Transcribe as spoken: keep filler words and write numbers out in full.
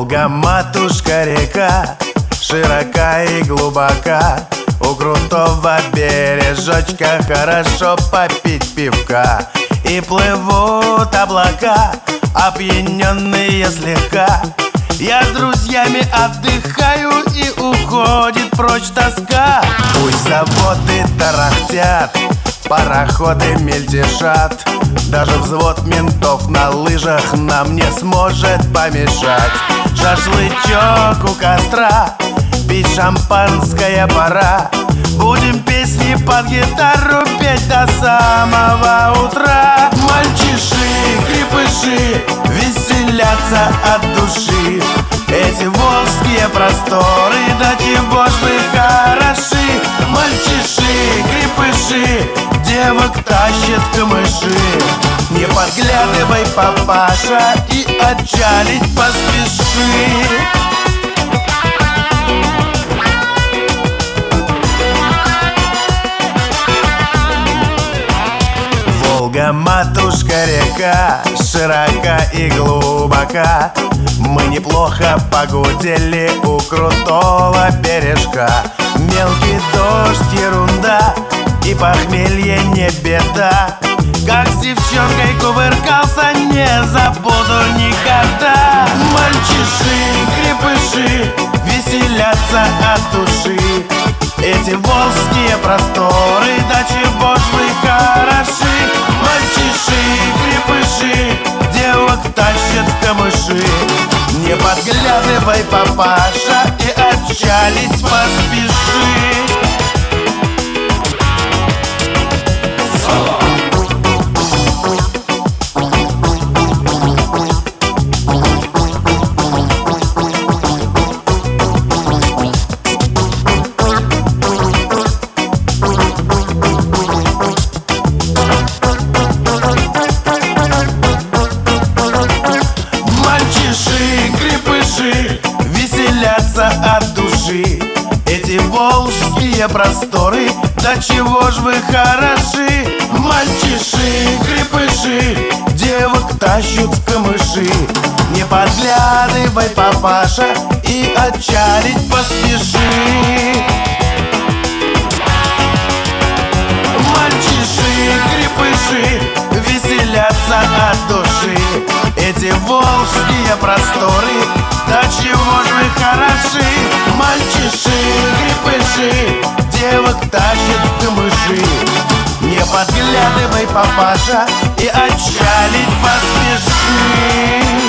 Волга, матушка река, широка и глубока. У крутого бережочка хорошо попить пивка. И плывут облака, опьяненные слегка. Я с друзьями отдыхаю, и уходит прочь тоска. Пусть заводы тарахтят, пароходы мельтешат, даже взвод ментов на лыжах нам не сможет помешать. Шашлычок у костра, пить шампанское пора. Будем песни под гитару петь до самого утра. Мальчиши, крепыши веселятся от души. Эти волжские просторы, да чего ж вы хороши. Мальчиши, крепыши девок тащат в камыши. Не подглядывай, папаша, и отчалить поспеши. Волга, матушка река, широка и глубока. Мы неплохо погудели у крутого бережка. Мелкий дождь, ерунда, и похмелье не беда. Как с девчонкой кувыркался, не забуду никогда. Мальчиши, крепыши веселятся от души. Эти волжские просторы, да чего ж вы хороши. Мальчиши, крепыши девок тащат в камыши. Не подглядывай, папаша, и отчалить поспеши. Веселятся от души. Эти волжские просторы, да чего ж вы хороши. Мальчиши, крепыши девок тащут в камыши. Не подглядывай, папаша, и отчалить поспеши. Мальчиши, крепыши веселятся от души. Эти волжские просторы, да чего ж вы хороши. Мальчиши, крепыши девок тащат в камыши. Не подглядывай, папаша, и отчалить поспеши.